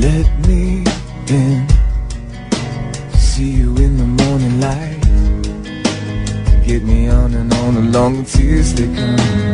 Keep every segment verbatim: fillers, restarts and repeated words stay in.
Let me in, see you in the morning light. Get me on and on along the tears they come.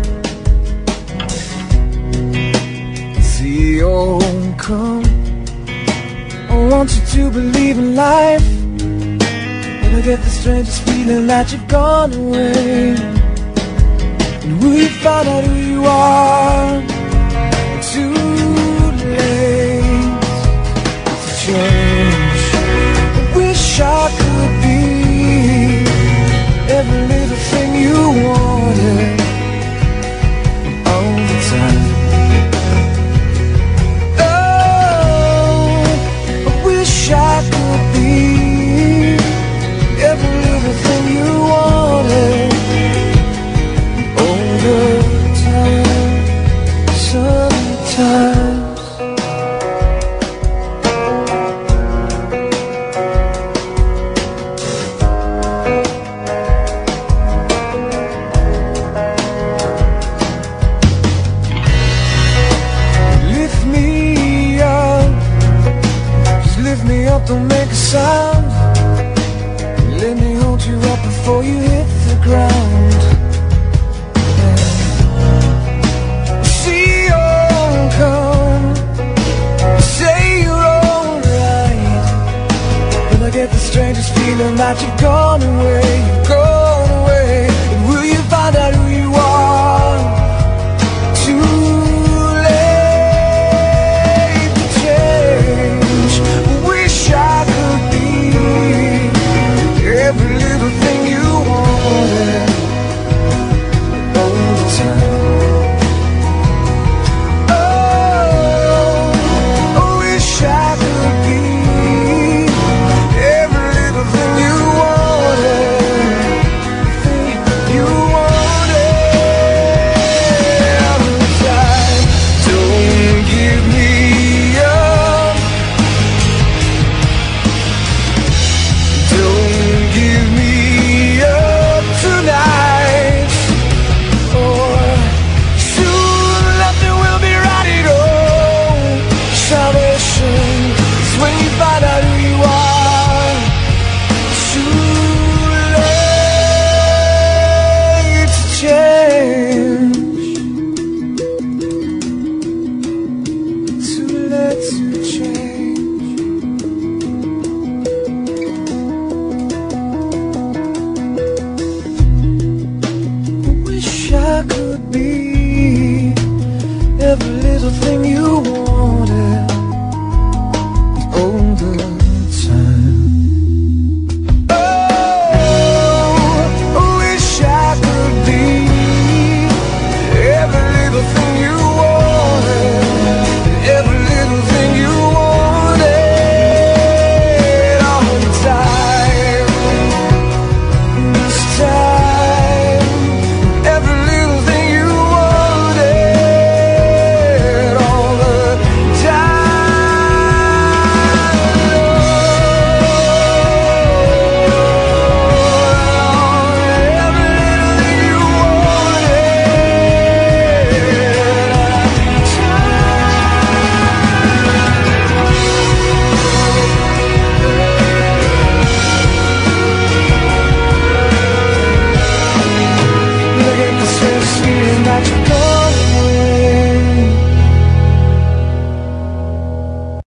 See, oh, come, I want you to believe in life. When I get the strangest feeling that you've gone away. And will you find out who you are? Too late to change. I wish I could be every little thing you wanted all the time. Oh, I wish I could be every little thing you wanted all the time. Sometimes don't make a sound. Let me hold you up before you hit the ground. See, oh, come, say you're alright. When I get the strangest feeling that you're gone.